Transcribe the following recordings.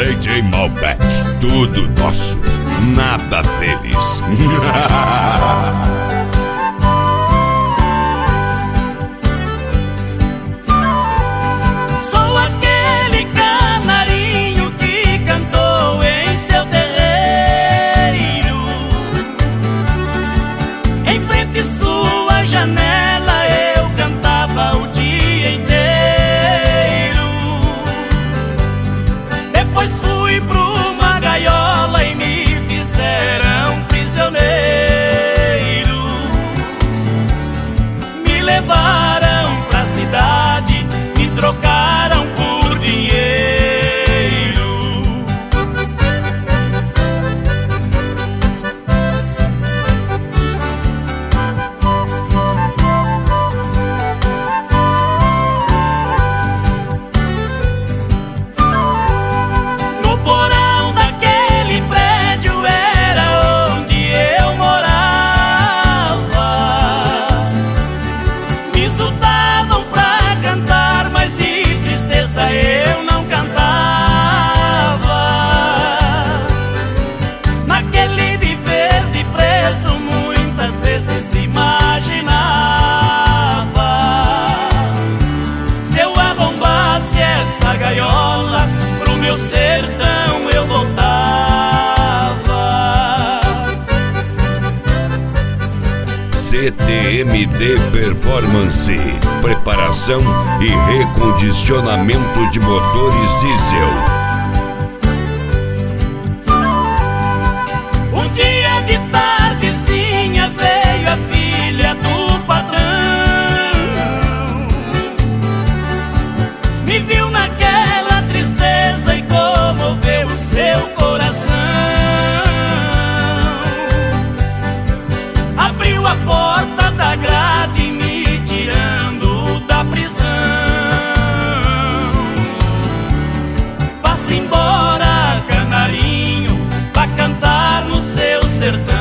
DJ Malbec, tudo nosso, nada deles. Sou aquele canarinho que cantou em seu terreiro, em frente à sua janela eu cantava o dia inteiro. Depois fui pra uma gaiola e me fizeram prisioneiro. Me levaram pra cidade, me trocaram por dinheiro. No porão daquele prédio era onde eu morava. Me soltavam pra cantar, mas de tristeza eu não cantava. Naquele viver de preso muitas vezes imaginava, se eu arrombasse essa gaiola, pro meu sertão eu voltava. CTMD Performance, preparação e recondicionamento de motores diesel. Um dia de tardezinha veio a filha do patrão, me viu naquela tristeza e comoveu o seu coração. Abriu a porta da grade me tirando da prisão. Vá-se embora, canarinho, vá cantar no seu sertão.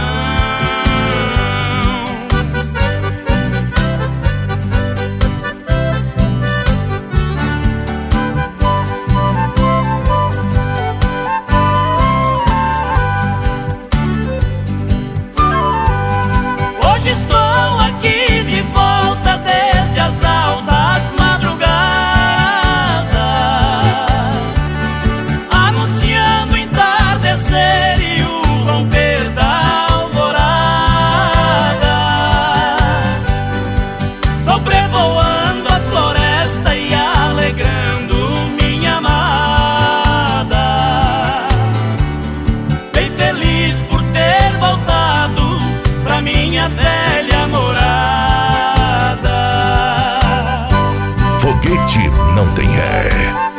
Hoje estou aqui de volta desde as altas madrugadas, anunciando o entardecer e o romper da alvorada, sobrevoando a floresta e alegrando minha amada. Bem feliz por ter voltado pra minha velha morada. Foguete não tem ré.